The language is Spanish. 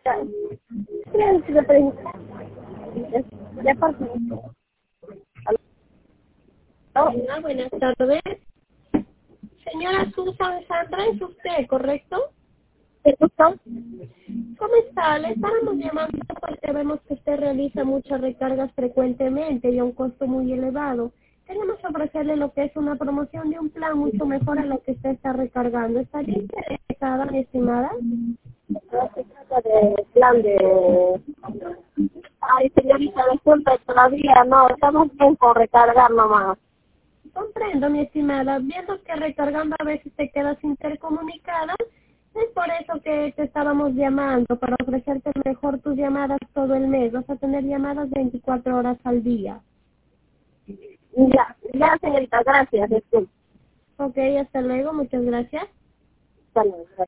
Ya, sí, de pregunta. Ya pasó. Hola, buenas tardes. Señora Susan Sandra, ¿es usted, correcto? ¿Te gustó? ¿Cómo está? Le estábamos llamando porque vemos que usted realiza muchas recargas frecuentemente y a un costo muy elevado. Queremos ofrecerle lo que es una promoción de un plan mucho mejor a lo que usted está recargando. ¿Estaría interesada, mi estimada? No se trata de plan de... Ay, señorita, disculpe, todavía no, estamos bien con recargar nomás. Comprendo, mi estimada. Viendo que recargando a veces te quedas intercomunicada, es por eso que te estábamos llamando, para ofrecerte mejor tus llamadas todo el mes. Vas a tener llamadas 24 horas al día. Ya, señorita, gracias, disculpe. Ok, hasta luego. Muchas gracias. Hasta luego.